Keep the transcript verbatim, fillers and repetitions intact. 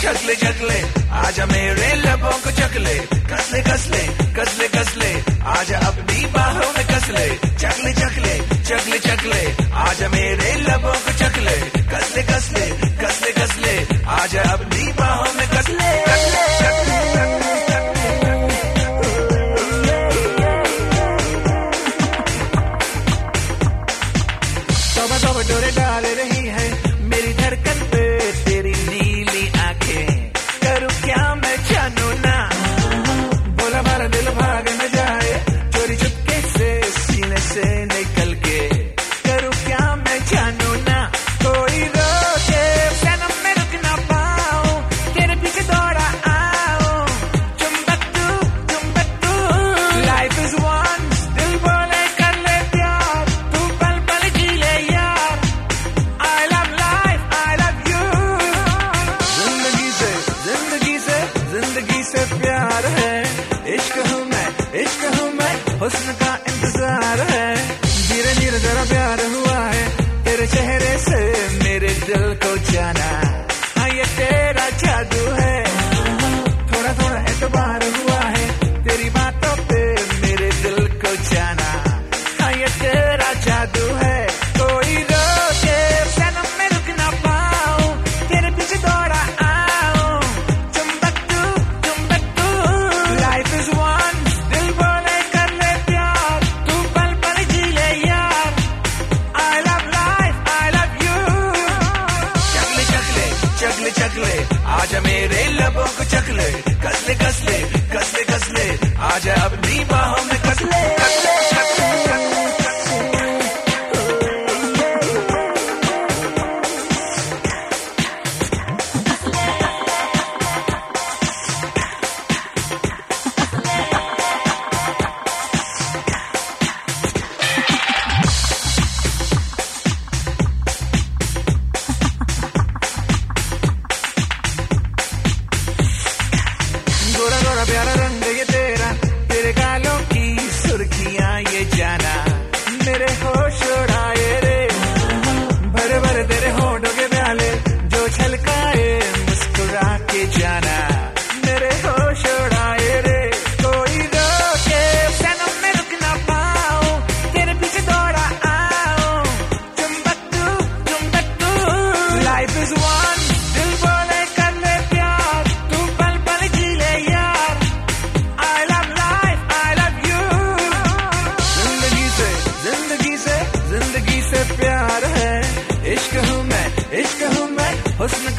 चकले चकले आजा मेरे लबों को चकले, कसले कसले कसले कसले आजा अपनी बाहों में कसले, चकले चकले चकले चकले आजा मेरे लबों को चकले, कसले कसले कसले कसले आजा अपनी बाहों में कसले कसले कसले तोबा तोबा डोरे डाल रही है मेरी धड़कन पे तेरी नीली आंखें, करूं क्या मैं जानू ना, बोला मारा दिल भाग न जाए चोरी चुपके से सीने से निकल के, करूं क्या मैं जानू ना, कोई रोके सनम में रुक ना पाऊं, तेरे पीछे दौड़ा आऊं, चुंबक तू चुंबक तू, लाइफ इज वन दिल बोले कर ले प्यार, तू पल पल जी ले यार, I love life, I love you, जिंदगी से जिंदगी से जिंदगी से प्यार है, इश्क हूँ मैं इश्क हूँ मैं हुस्न का इंतजार है, धीरे धीरे जरा प्यार हुआ है तेरे चेहरे से मेरे दिल को जाना, हाँ ये तेरा जादू है, थोड़ा थोड़ा एतबार हुआ है तेरी बातों पे मेरे दिल को जाना, हाँ ये तेरा जादू है, कोई रोके सनम में रुक ना पाऊं, तेरे पीछे दौड़ा आऊं, चुंबक तू चुंबक तू, लाइफ इज वन दिल बोले कर ले प्यार, तू पल पल जी ले यार, I love life, I love you, चकले चकले चकले चकले आजा मेरे लबों को चकले, कसले कसले कसले कसले आजा अपनी बाहों में कसले कसले कसले कसले गोरा गोरा प्यारा रंग ये तेरा, तेरे गालों की सुर्खियां ये जाना, मेरे होश उड़ाए रे, भरे भरे तेरे होठों के प्याले जो छलकाए मुस्कुरा के जाना, मेरे होश उड़ाए रे, कोई रोके सनम में रुक ना पाऊं, तेरे पीछे दौड़ा आऊं, चुंबक तू चुंबक तू, लाइफ इज वन दिल बोले कर ले प्यार, तू पल पल जी ले यार, I love life, I love you, जिंदगी से जिंदगी से जिंदगी से प्यार है, इश्क हूँ मैं इश्क हूँ मैं हुस्न